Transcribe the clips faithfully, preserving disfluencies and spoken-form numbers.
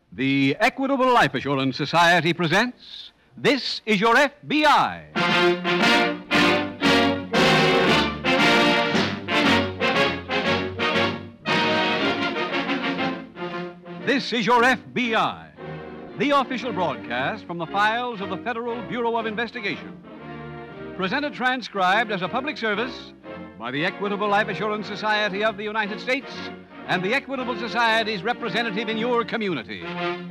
The Equitable Life Assurance Society presents This Is Your F B I. This is Your F B I, the official broadcast from the files of the Federal Bureau of Investigation. Presented transcribed as a public service by the Equitable Life Assurance Society of the United States and the Equitable Society's representative in your community.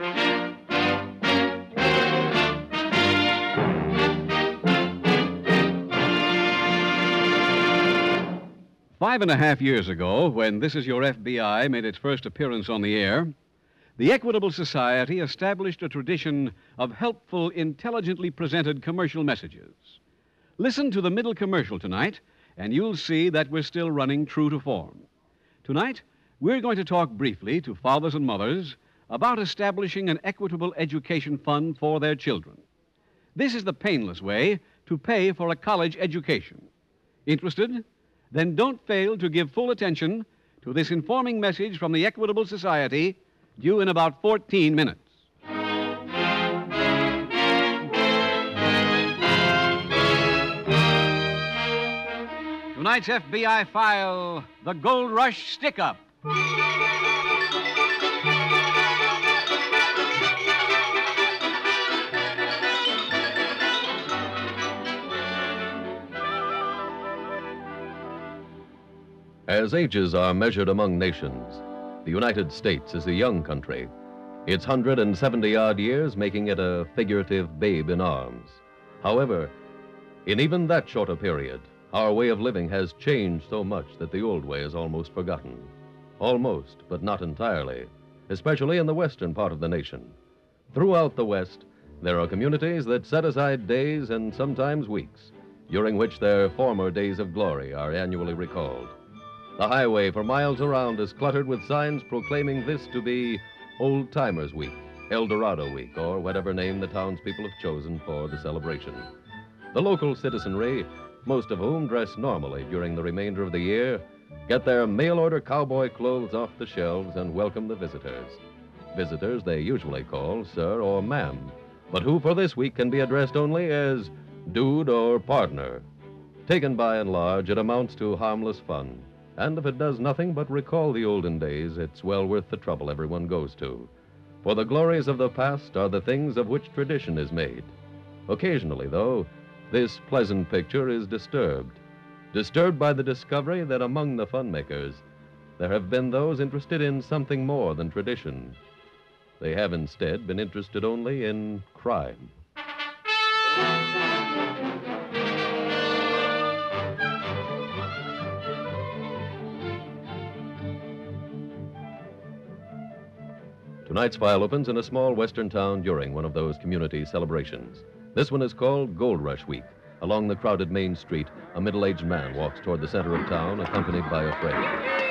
Five and a half years ago, when This Is Your F B I made its first appearance on the air, the Equitable Society established a tradition of helpful, intelligently presented commercial messages. Listen to the middle commercial tonight, and you'll see that we're still running true to form. Tonight, we're going to talk briefly to fathers and mothers about establishing an equitable education fund for their children. This is the painless way to pay for a college education. Interested? Then don't fail to give full attention to this informing message from the Equitable Society, due in about fourteen minutes. Tonight's F B I file, The Gold Rush Stick-Up. As ages are measured among nations, the United States is a young country, its one hundred seventy-odd years making it a figurative babe in arms. However, in even that shorter period, our way of living has changed so much that the old way is almost forgotten. Almost, but not entirely, especially in the western part of the nation. Throughout the West, there are communities that set aside days and sometimes weeks during which their former days of glory are annually recalled. The highway for miles around is cluttered with signs proclaiming this to be Old Timers Week, El Dorado Week, or whatever name the townspeople have chosen for the celebration. The local citizenry, most of whom dress normally during the remainder of the year, get their mail-order cowboy clothes off the shelves and welcome the visitors. Visitors they usually call sir or ma'am, but who for this week can be addressed only as dude or partner. Taken by and large, it amounts to harmless fun. And if it does nothing but recall the olden days, it's well worth the trouble everyone goes to. For the glories of the past are the things of which tradition is made. Occasionally, though, this pleasant picture is disturbed. Disturbed by the discovery that among the fun makers, there have been those interested in something more than tradition. They have instead been interested only in crime. Tonight's file opens in a small western town during one of those community celebrations. This one is called Gold Rush Week. Along the crowded main street, a middle-aged man walks toward the center of town, accompanied by a friend.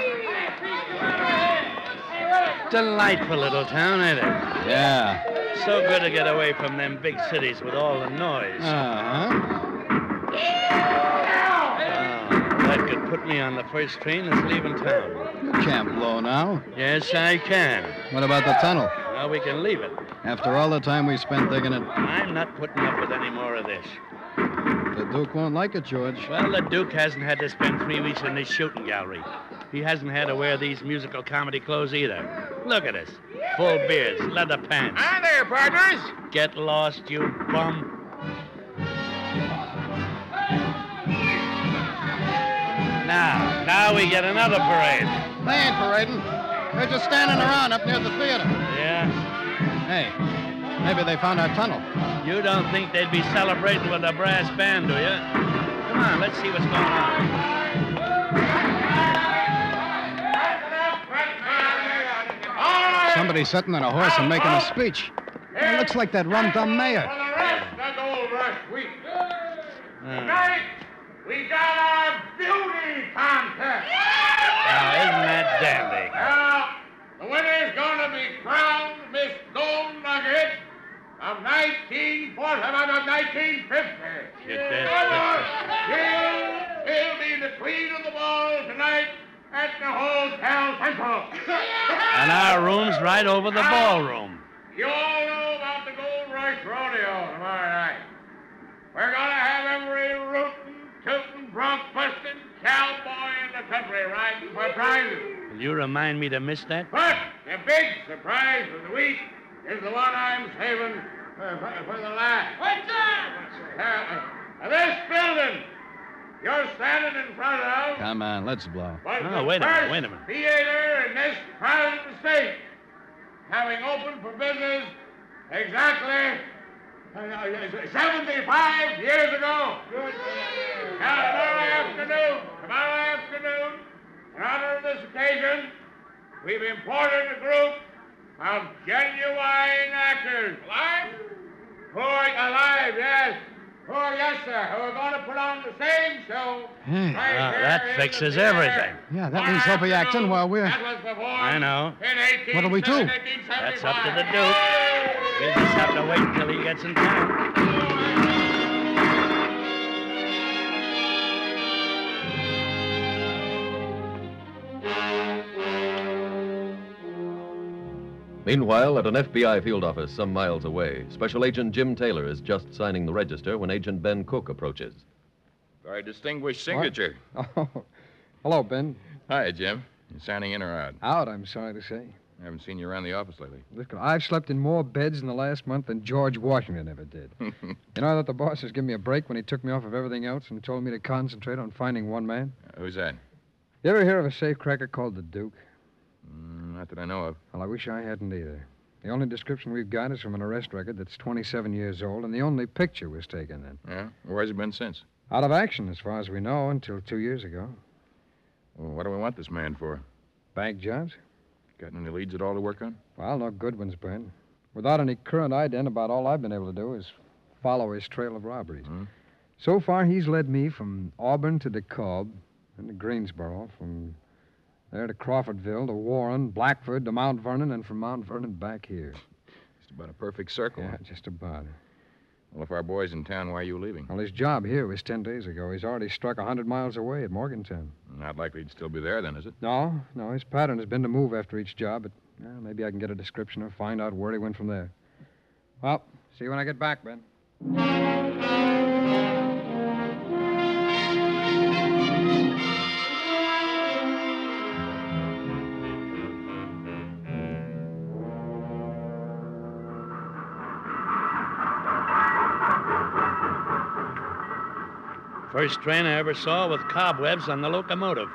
Delightful little town, ain't it? Yeah. So good to get away from them big cities with all the noise. Uh-huh. Oh, that could put me on the first train that's leaving town. You can't blow now. Yes, I can. What about the tunnel? Well, we can leave it. After all the time we spent digging it, I'm not putting up with any more of this. the Duke won't like it, George. Well, the Duke hasn't had to spend three weeks in this shooting gallery. He hasn't had to wear these musical comedy clothes either. Look at us. Full beards, leather pants. Hi there, partners. Get lost, you bum. Now, now we get another parade. They ain't parading. They're just standing around up near the theater. Yeah? Hey, maybe they found our tunnel. You don't think they'd be celebrating with a brass band, do you? Come on, let's see what's going on. Somebody's sitting on a horse and making a speech. It looks like that rum-dum mayor. For the rest of Gold Rush Week. Uh, Tonight, we got our beauty contest. now, isn't that dandy? Well, the winner's going to be crowned Miss Gold Nugget of nineteen forty, of nineteen fifty. Get that. She'll, she'll be the queen of the ball tonight at the Hotel Central. And our room's right over the ballroom. You all know about the Gold Rush Rodeo tomorrow night. We're gonna have every rootin', tootin', bronc-bustin' cowboy in the country riding for prizes. Will you remind me to miss that? But the big surprise of the week is the one I'm saving for, for, for the last. What's that? Uh, uh, this building you're standing in front of Come on, let's blow. was Oh, the wait a minute, first wait a minute. theater in this part of the state, having opened for business exactly uh, seventy-five years ago. Good. Now, tomorrow afternoon, tomorrow afternoon, in honor of this occasion, we've imported a group of genuine actors. Alive? Who are alive, yes. Who are, yes, sir, who are going to put on the same show. Hey. right Ah, here that in fixes the theater. everything. Yeah, that means he'll be acting while we're... That was performed I know. in eighteen What'll we do? That's up to the Duke. We'll just have to wait until he gets in town. Meanwhile, at an F B I field office some miles away, Special Agent Jim Taylor is just signing the register when Agent Ben Cook approaches. Very distinguished signature. Oh, hello, Ben. Hi, Jim. You signing in or out? Out, I'm sorry to say. I haven't seen you around the office lately. Look, I've slept in more beds in the last month than George Washington ever did. You know, I thought the boss was giving me a break when he took me off of everything else and told me to concentrate on finding one man. Uh, who's that? You ever hear of a safecracker called the Duke? Mm, not that I know of. Well, I wish I hadn't either. The only description we've got is from an arrest record that's twenty-seven years old, and the only picture was taken then. Yeah? Where's he been since? Out of action, as far as we know, until two years ago. Well, what do we want this man for? Bank jobs? Got any leads at all to work on? Well, no good ones, Ben. Without any current ident, about all I've been able to do is follow his trail of robberies. Hmm? So far, he's led me from Auburn to DeKalb, and to Greensboro, from there to Crawfordville, to Warren, Blackford, to Mount Vernon, and from Mount Vernon back here. Just about a perfect circle. Yeah, just about. Well, if our boy's in town, why are you leaving? Well, his job here was ten days ago. He's already struck a hundred miles away at Morgantown. Not likely he'd still be there, then, is it? No, no, his pattern has been to move after each job, but well, maybe I can get a description or find out where he went from there. Well, see you when I get back, Ben. First train I ever saw with cobwebs on the locomotive.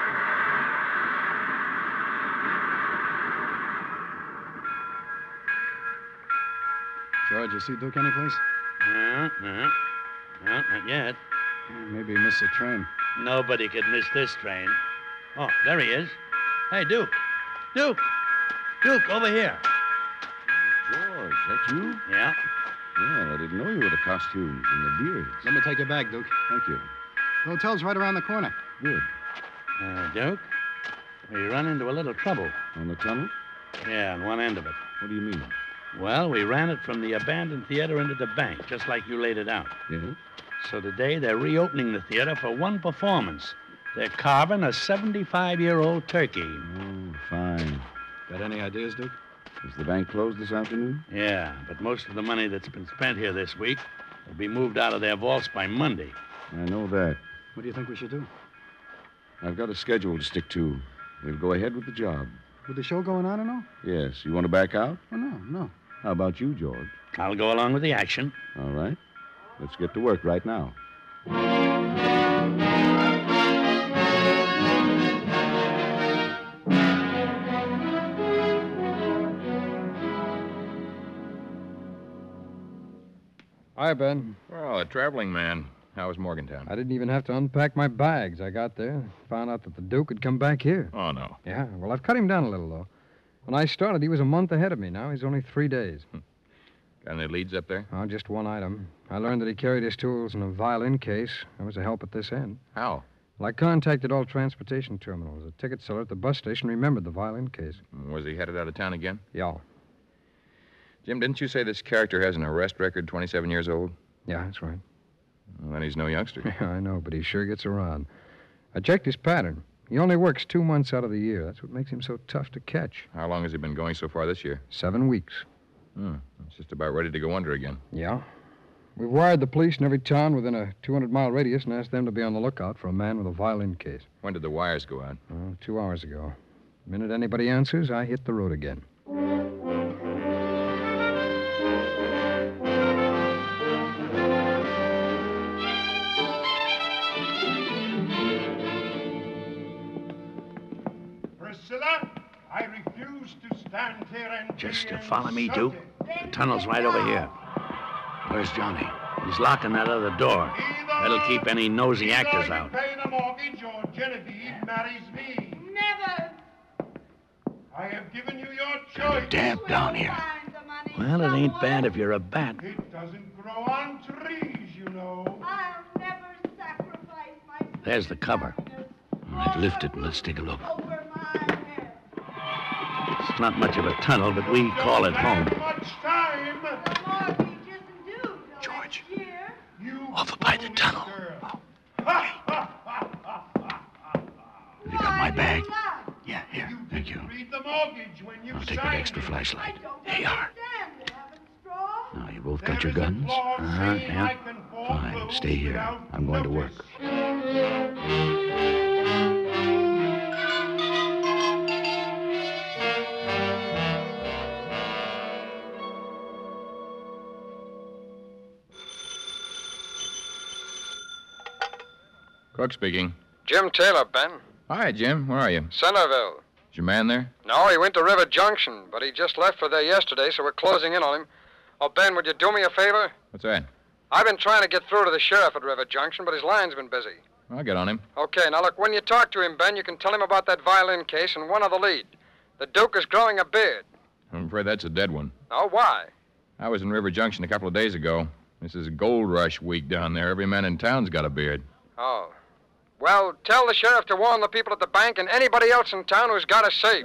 George, you see Duke anyplace? No, no. No, not yet. Maybe he missed the train. Nobody could miss this train. Oh, there he is. Hey, Duke. Duke. Duke, over here. George, that you? Yeah. Well, I didn't know you were the costumes and the beards. Let me take your bag, Duke. Thank you. The hotel's right around the corner. Good. Uh, Duke, we run into a little trouble. On the tunnel? Yeah, on one end of it. What do you mean? Well, we ran it from the abandoned theater into the bank, just like you laid it out. Yes? So today they're reopening the theater for one performance. They're carving a seventy-five-year-old turkey. Oh, fine. Got any ideas, Duke? Is the bank closed this afternoon? Yeah, but most of the money that's been spent here this week will be moved out of their vaults by Monday. I know that. What do you think we should do? I've got a schedule to stick to. We'll go ahead with the job. With the show going on and all? Yes. You want to back out? Oh, no, no. How about you, George? I'll go along with the action. All right. Let's get to work right now. Hi, Ben. Well, a traveling man. How was Morgantown? I didn't even have to unpack my bags. I got there, found out that the Duke had come back here. Oh, no. Yeah, well, I've cut him down a little, though. When I started, he was a month ahead of me. Now he's only three days. Got any leads up there? Oh, just one item. I learned that he carried his tools in a violin case. That was a help at this end. How? Well, I contacted all transportation terminals. A ticket seller at the bus station remembered the violin case. Was he headed out of town again? Yeah. Jim, didn't you say this character has an arrest record, twenty-seven years old? Yeah, that's right. Well, then he's no youngster. Yeah, I know, but he sure gets around. I checked his pattern. He only works two months out of the year. That's what makes him so tough to catch. How long has he been going so far this year? Seven weeks. Hmm. It's just about ready to go under again. Yeah. We've wired the police in every town within a two hundred mile radius and asked them to be on the lookout for a man with a violin case. When did the wires go out? Oh, two hours ago. The minute anybody answers, I hit the road again. Priscilla, I refuse to stand here and... Just to follow me, Duke. The tunnel's right over here. Where's Johnny? He's locking that other door. That'll keep any nosy actors out. Either you pay the mortgage or Genevieve marries me. Never. I have given you your choice. Damp down here. Well, it ain't bad if you're a bat. It doesn't grow on trees, you know. I'll never sacrifice my... There's the cover. All right, lift it and let's take a look. Over my head. It's not much of a tunnel, but we call it home. Don't have much time. The mortgage isn't due till George. next year. You Over by the tunnel. Have you got my bag? Yeah, here. Thank you. Read the mortgage when you I'll take that sign extra it. flashlight. I don't Here you are. understand it, having straw. Now, you both There got your is a guns? clause Uh-huh, saying I yeah. can Fine, foreclose stay here. without I'm going to work. notice. Cook speaking. Jim Taylor, Ben. Hi, Jim. Where are you? Centerville. Is your man there? No, he went to River Junction, but he just left for there yesterday, so we're closing in on him. Oh, Ben, would you do me a favor? What's that? I've been trying to get through to the sheriff at River Junction, but his line's been busy. I'll get on him. Okay, now look, when you talk to him, Ben, you can tell him about that violin case and one other lead. The Duke is growing a beard. I'm afraid that's a dead one. Oh, why? I was in River Junction a couple of days ago. This is gold rush week down there. Every man in town's got a beard. Oh. Well, tell the sheriff to warn the people at the bank and anybody else in town who's got a safe.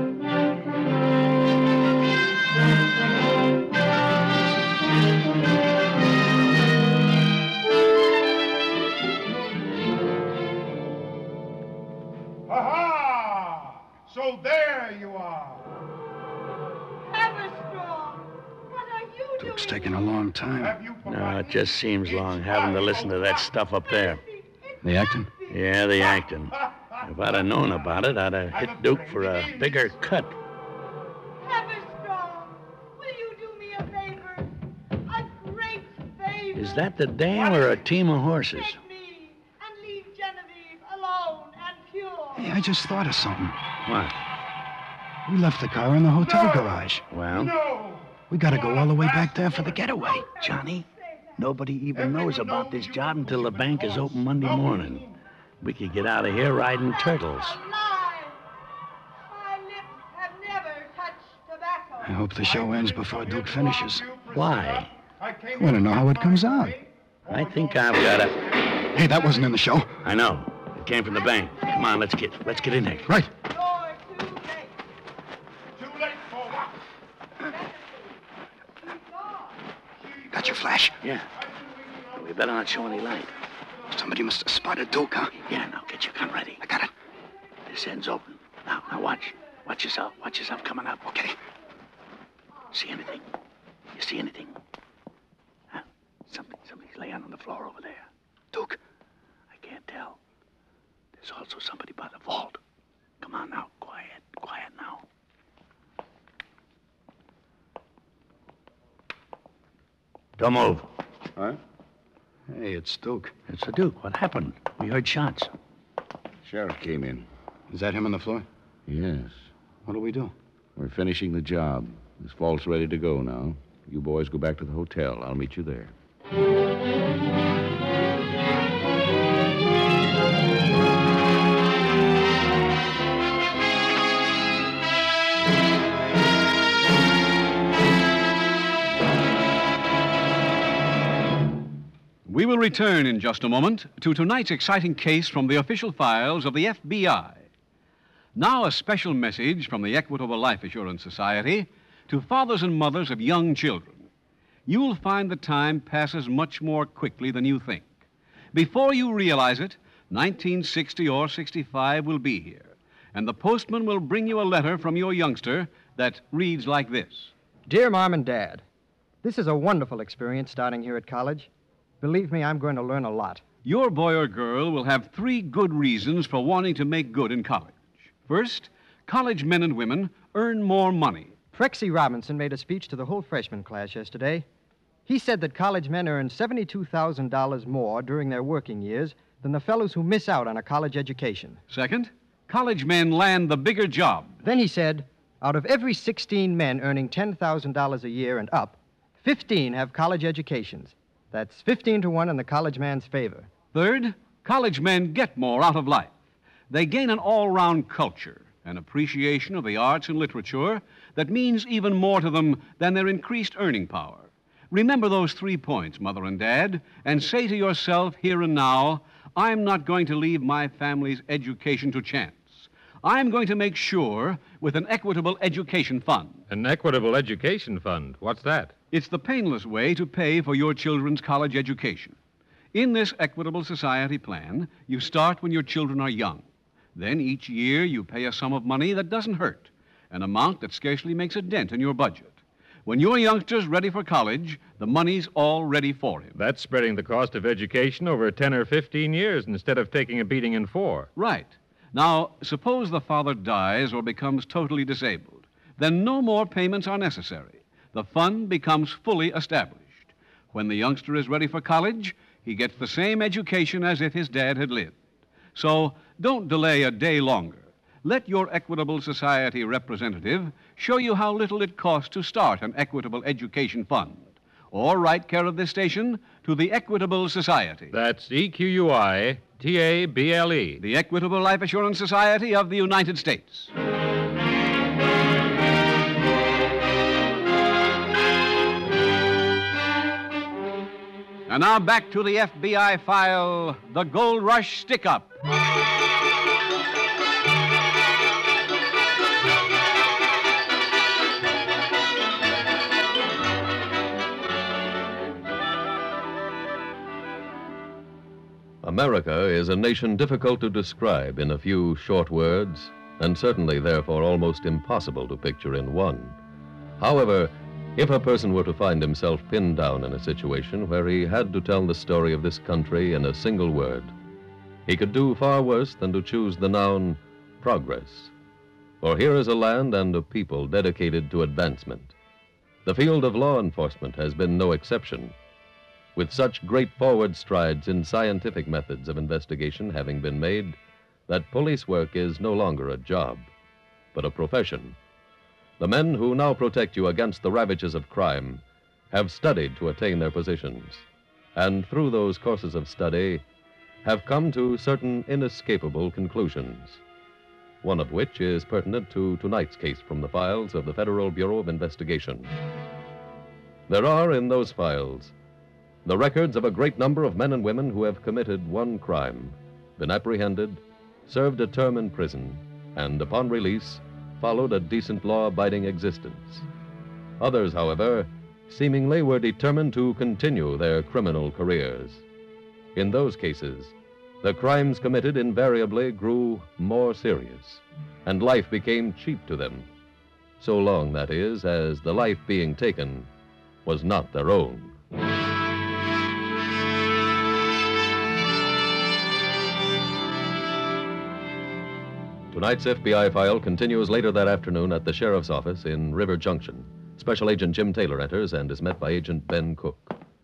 Ha-ha! So there you are. Everstrong, what are you doing? Duke's taking a long time. Have you No, forgotten? it just seems long having to listen to that stuff up there. The acting? Yeah, the acting. If I'd have known about it, I'd have hit Duke for a bigger cut. Everstrong, will you do me a favor? A great favor. Is that the dam or a team of horses? Take me and leave Genevieve alone and pure. Hey, I just thought of something. What? We left the car in the hotel No. garage. Well, No. We gotta go all the way back there for the getaway. Johnny, nobody even knows about this job until the bank is open Monday morning. We could get out of here riding turtles. Alive. My lips have never touched tobacco. I hope the show ends before Duke finishes. Why? I came I want to know how it comes out. I think I've got a... Hey, that wasn't in the show. I know. It came from the bank. Come on, let's get let's get in there. Right. You're too late. Too late for what? She's gone. Got your flash? Yeah. We better not show any light. Somebody must have spotted Duke, huh? Yeah, now get your gun ready. I got it. This end's open. Now, now watch. Watch yourself. Watch yourself coming up. Okay. See anything? You see anything? Huh? Something, somebody's laying on the floor over there. Duke. I can't tell. There's also somebody by the vault. Come on now. Quiet. Quiet now. Don't move. Huh? Hey, it's Duke. It's the Duke. What happened? We heard shots. Sheriff came in. Is that him on the floor? Yes. What do we do? We're finishing the job. This vault's ready to go now. You boys go back to the hotel. I'll meet you there. We will return in just a moment to tonight's exciting case from the official files of the F B I. Now, a special message from the Equitable Life Assurance Society to fathers and mothers of young children. You'll find the time passes much more quickly than you think. Before you realize it, nineteen sixty or sixty-five will be here, and the postman will bring you a letter from your youngster that reads like this. Dear Mom and Dad, this is a wonderful experience starting here at college. Believe me, I'm going to learn a lot. Your boy or girl will have three good reasons for wanting to make good in college. First, college men and women earn more money. Prexy Robinson made a speech to the whole freshman class yesterday. He said that college men earn seventy-two thousand dollars more during their working years than the fellows who miss out on a college education. Second, college men land the bigger job. Then he said, out of every sixteen men earning ten thousand dollars a year and up, fifteen have college educations. That's fifteen to one in the college man's favor. Third, college men get more out of life. They gain an all-round culture, an appreciation of the arts and literature that means even more to them than their increased earning power. Remember those three points, Mother and Dad, and say to yourself here and now, I'm not going to leave my family's education to chance. I'm going to make sure with an equitable education fund. An equitable education fund? What's that? It's the painless way to pay for your children's college education. In this Equitable Society plan, you start when your children are young. Then each year you pay a sum of money that doesn't hurt, an amount that scarcely makes a dent in your budget. When your youngster's ready for college, the money's all ready for him. That's spreading the cost of education over ten or fifteen years instead of taking a beating in four. Right. Now, suppose the father dies or becomes totally disabled. Then no more payments are necessary. The fund becomes fully established. When the youngster is ready for college, he gets the same education as if his dad had lived. So don't delay a day longer. Let your Equitable Society representative show you how little it costs to start an Equitable Education Fund. Or write care of this station to the Equitable Society. That's E Q U I T A B L E. The Equitable Life Assurance Society of the United States. And now back to the F B I file, The Gold Rush Stick-Up. America is a nation difficult to describe in a few short words, and certainly, therefore, almost impossible to picture in one. However, if a person were to find himself pinned down in a situation where he had to tell the story of this country in a single word, he could do far worse than to choose the noun progress. For here is a land and a people dedicated to advancement. The field of law enforcement has been no exception. With such great forward strides in scientific methods of investigation having been made, that police work is no longer a job, but a profession. The men who now protect you against the ravages of crime have studied to attain their positions, and through those courses of study have come to certain inescapable conclusions, one of which is pertinent to tonight's case from the files of the Federal Bureau of Investigation. There are in those files the records of a great number of men and women who have committed one crime, been apprehended, served a term in prison, and upon release, followed a decent law-abiding existence. Others, however, seemingly were determined to continue their criminal careers. In those cases, the crimes committed invariably grew more serious, and life became cheap to them. So long, that is, as the life being taken was not their own. Tonight's F B I file continues later that afternoon at the sheriff's office in River Junction. Special Agent Jim Taylor enters and is met by Agent Ben Cook.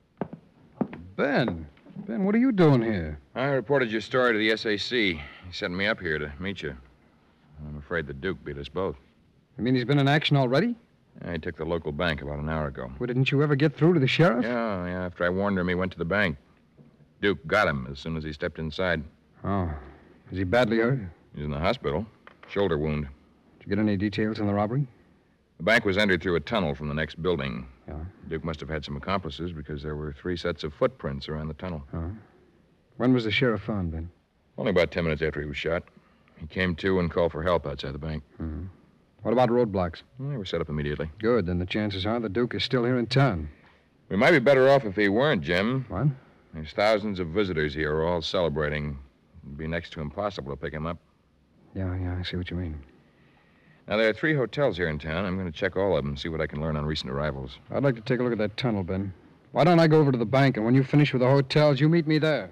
Ben, Ben, what are you doing here? I reported your story to the S A C. He sent me up here to meet you. I'm afraid the Duke beat us both. You mean he's been in action already? Yeah, he took the local bank about an hour ago. Well, didn't you ever get through to the sheriff? Yeah, yeah. After I warned him, he went to the bank. Duke got him as soon as he stepped inside. Oh. Is he badly hurt? He's in the hospital. Shoulder wound. Did you get any details on the robbery? The bank was entered through a tunnel from the next building. Yeah. Duke must have had some accomplices because there were three sets of footprints around the tunnel. Uh-huh. When was the sheriff found, Ben? Only about ten minutes after he was shot. He came to and called for help outside the bank. Mm-hmm. What about roadblocks? Well, they were set up immediately. Good. Then the chances are the Duke is still here in town. We might be better off if he weren't, Jim. What? There's thousands of visitors here all celebrating. It'd be next to impossible to pick him up. Yeah, yeah, I see what you mean. Now, there are three hotels here in town. I'm going to check all of them and see what I can learn on recent arrivals. I'd like to take a look at that tunnel, Ben. Why don't I go over to the bank, and when you finish with the hotels, you meet me there.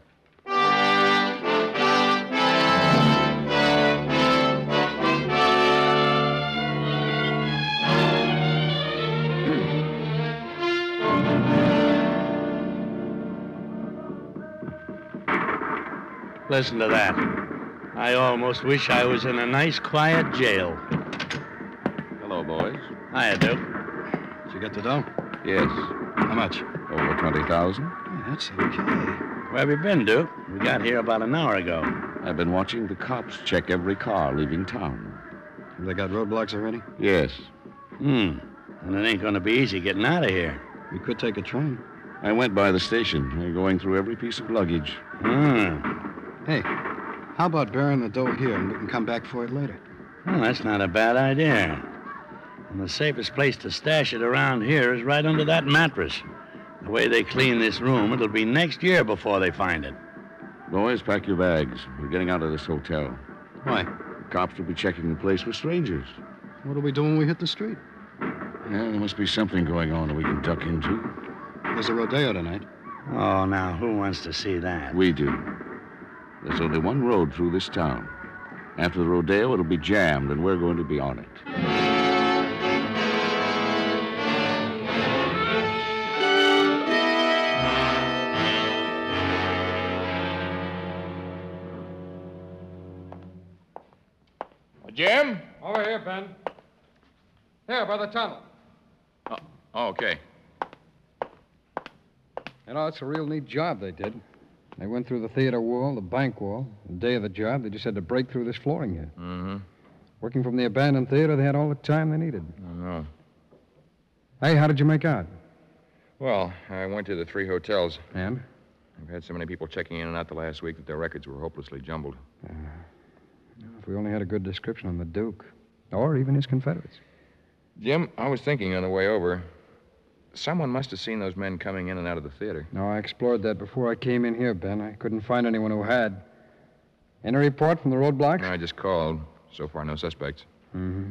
Listen to that. I almost wish I was in a nice, quiet jail. Hello, boys. Hiya, Duke. Did you get the dough? Yes. How much? Over twenty thousand. Yeah, that's okay. Where have you been, Duke? We got here about an hour ago. I've been watching the cops check every car leaving town. Have they got roadblocks already? Yes. Hmm. And it ain't going to be easy getting out of here. We could take a train. I went by the station. They're going through every piece of luggage. Hmm. Hey, how about burying the dough here and we can come back for it later? Well, that's not a bad idea. And the safest place to stash it around here is right under that mattress. The way they clean this room, it'll be next year before they find it. Boys, pack your bags. We're getting out of this hotel. Why? Cops will be checking the place for strangers. What'll we do when we hit the street? Yeah, there must be something going on that we can duck into. There's a rodeo tonight. Oh, now, who wants to see that? We do. There's only one road through this town. After the rodeo, it'll be jammed, and we're going to be on it. Jim? Over here, Ben. Here, by the tunnel. Oh, oh, okay. You know, it's a real neat job they did. They went through the theater wall, the bank wall. The day of the job, they just had to break through this flooring here. Mm-hmm. Working from the abandoned theater, they had all the time they needed. I know. Hey, how did you make out? Well, I went to the three hotels. And? I've had so many people checking in and out the last week that their records were hopelessly jumbled. Uh, if we only had a good description on the Duke, or even his Confederates. Jim, I was thinking on the way over, someone must have seen those men coming in and out of the theater. No, I explored that before I came in here, Ben. I couldn't find anyone who had. Any report from the roadblocks? No, I just called. So far, no suspects. Mm-hmm.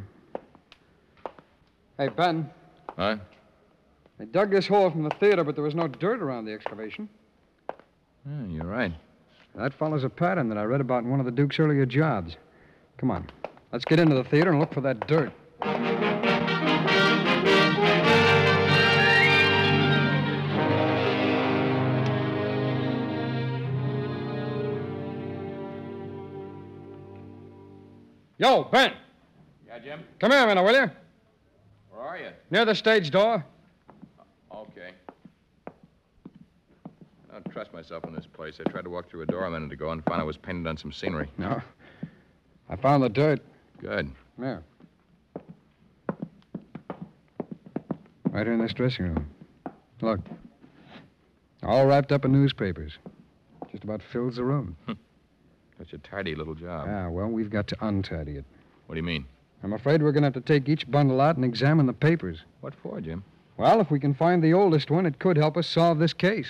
Hey, Ben. Huh? They dug this hole from the theater, but there was no dirt around the excavation. Yeah, you're right. That follows a pattern that I read about in one of the Duke's earlier jobs. Come on. Let's get into the theater and look for that dirt. Yo, Ben. Yeah, Jim? Come here a minute, will you? Where are you? Near the stage door. Okay. I don't trust myself in this place. I tried to walk through a door a minute ago and found I was painted on some scenery. No. I found the dirt. Good. There. Right here in this dressing room. Look. All wrapped up in newspapers. Just about fills the room. Such a tidy little job. Ah, well, we've got to untidy it. What do you mean? I'm afraid we're going to have to take each bundle out and examine the papers. What for, Jim? Well, if we can find the oldest one, it could help us solve this case.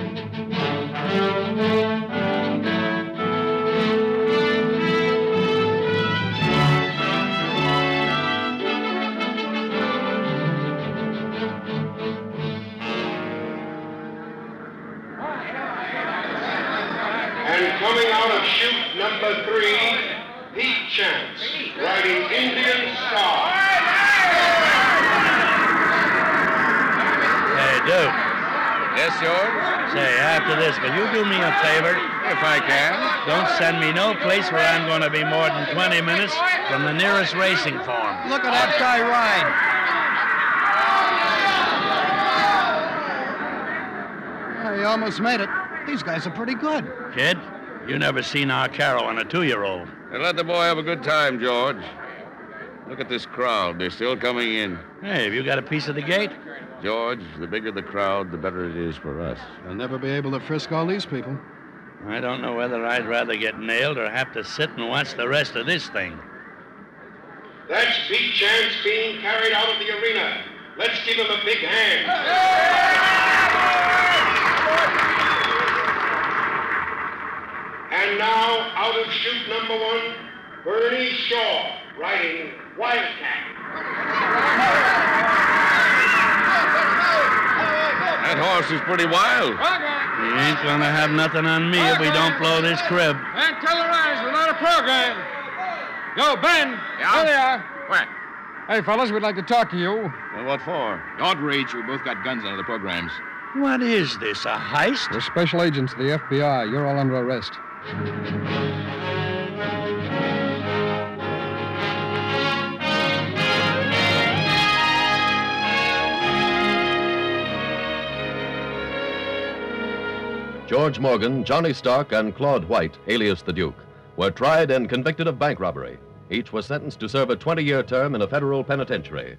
And coming out of chute number three, Pete Chance, riding Indian Star. Hey, Duke. Yes, George? Say, after this, will you do me a favor? If I can. Don't send me no place where I'm going to be more than twenty minutes from the nearest racing farm. Look at that guy ride. Yeah, he almost made it. These guys are pretty good. Kid, you never seen our Carol on a two-year-old. And let the boy have a good time, George. Look at this crowd. They're still coming in. Hey, have you got a piece of the gate? George, the bigger the crowd, the better it is for us. They'll never be able to frisk all these people. I don't know whether I'd rather get nailed or have to sit and watch the rest of this thing. That's Pete Chance being carried out of the arena. Let's give him a big hand. And now, out of chute number one, Bernie Shaw. riding Wildcat. That horse is pretty wild. He ain't gonna have nothing on me if we don't blow this crib. And tell the rise, we're not a program. Yo, Ben. Yeah? There they are. What? Hey, fellas, we'd like to talk to you. Well, what for? Don't reach. We both got guns under the programs. What is this, a heist? We're special agents of the F B I. You're all under arrest. George Morgan, Johnny Stark, and Claude White, alias the Duke, were tried and convicted of bank robbery. Each was sentenced to serve a twenty-year term in a federal penitentiary.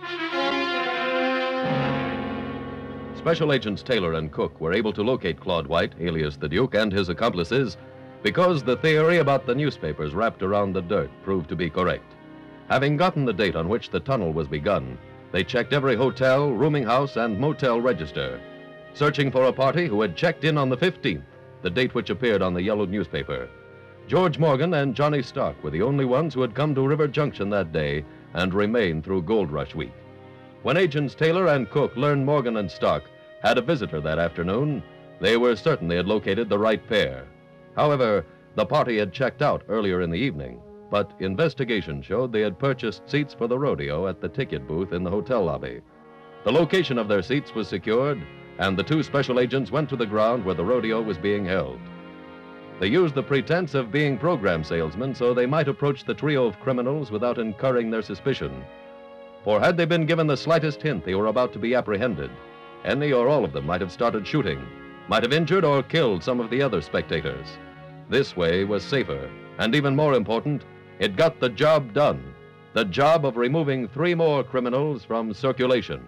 Special agents Taylor and Cook were able to locate Claude White, alias the Duke, and his accomplices because the theory about the newspapers wrapped around the dirt proved to be correct. Having gotten the date on which the tunnel was begun, they checked every hotel, rooming house, and motel register, searching for a party who had checked in on the fifteenth, the date which appeared on the yellowed newspaper. George Morgan and Johnny Stark were the only ones who had come to River Junction that day and remained through Gold Rush Week. When agents Taylor and Cook learned Morgan and Stark had a visitor that afternoon, they were certain they had located the right pair. However, the party had checked out earlier in the evening, but investigation showed they had purchased seats for the rodeo at the ticket booth in the hotel lobby. The location of their seats was secured, and the two special agents went to the ground where the rodeo was being held. They used the pretense of being program salesmen so they might approach the trio of criminals without incurring their suspicion. For had they been given the slightest hint they were about to be apprehended, any or all of them might have started shooting, might have injured or killed some of the other spectators. This way was safer, and even more important, it got the job done, the job of removing three more criminals from circulation.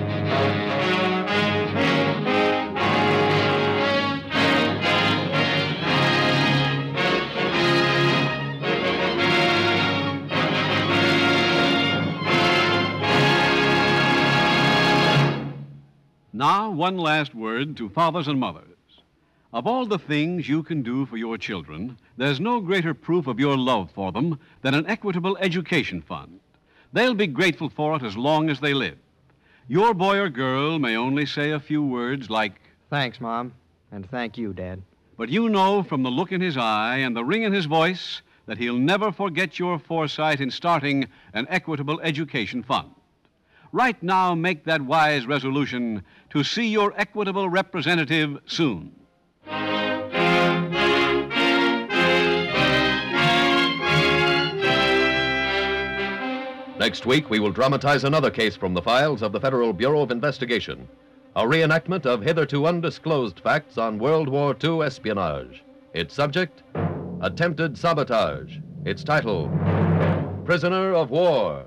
Now, one last word to fathers and mothers. Of all the things you can do for your children, there's no greater proof of your love for them than an equitable education fund. They'll be grateful for it as long as they live. Your boy or girl may only say a few words like, "Thanks, Mom," and "Thank you, Dad." but you know from the look in his eye and the ring in his voice that he'll never forget your foresight in starting an equitable education fund. Right now, make that wise resolution to see your equitable representative soon. Next week, we will dramatize another case from the files of the Federal Bureau of Investigation, a reenactment of hitherto undisclosed facts on World War Two espionage. Its subject, attempted sabotage. Its title, Prisoner of War.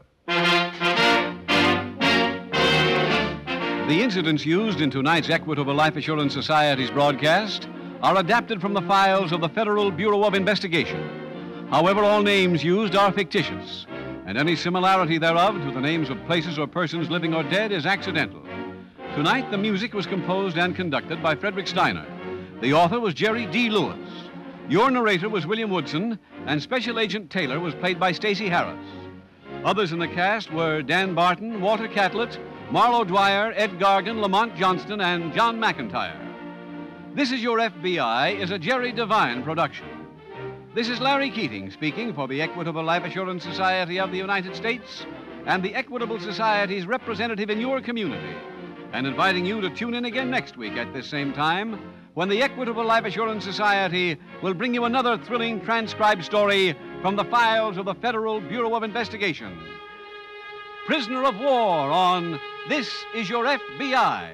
The incidents used in tonight's Equitable Life Assurance Society's broadcast are adapted from the files of the Federal Bureau of Investigation. However, all names used are fictitious, and any similarity thereof to the names of places or persons living or dead is accidental. Tonight, the music was composed and conducted by Frederick Steiner. The author was Jerry D. Lewis. Your narrator was William Woodson, and Special Agent Taylor was played by Stacey Harris. Others in the cast were Dan Barton, Walter Catlett, Marlo Dwyer, Ed Gargan, Lamont Johnston, and John McIntyre. This Is Your F B I is a Jerry Devine production. This is Larry Keating speaking for the Equitable Life Assurance Society of the United States and the Equitable Society's representative in your community, and inviting you to tune in again next week at this same time when the Equitable Life Assurance Society will bring you another thrilling transcribed story from the files of the Federal Bureau of Investigation. Prisoner of War on This Is Your F B I.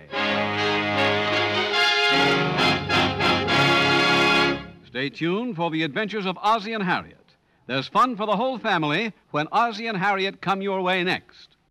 Stay tuned for the adventures of Ozzie and Harriet. There's fun for the whole family when Ozzie and Harriet come your way next.